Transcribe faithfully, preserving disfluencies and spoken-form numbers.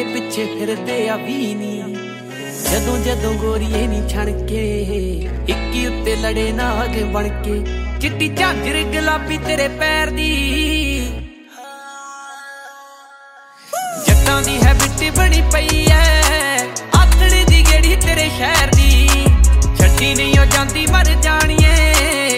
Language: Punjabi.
ਪਿੱਛੇ ਫਿਰਦੇ ਆ ਵੀ ਨੀ। ਜਦੋਂ ਜਦੋਂ ਗੋਰੀਏ ਨੀ ਛਣ ਕੇ ਇੱਕੀ ਉੱਤੇ ਲੜੇ ਨਾਗ ਬਣ ਕੇ। ਚਿੱਟੀ ਝਾਂਜਰ ਗੁਲਾਬੀ ਤੇਰੇ ਪੈਰ ਦੀ, ਜੱਟਾਂ ਦੀ ਹੈਬਿਟ ਬਣੀ ਪਈ ਐ ਆਥਣੇ ਦੀ ਗੇੜੀ ਤੇਰੇ ਸ਼ਹਿਰ ਦੀ। ਛੱਡੀ ਨਹੀਂ ਉਹ ਜਾਂਦੀ ਮਰ ਜਾਣੀਏ,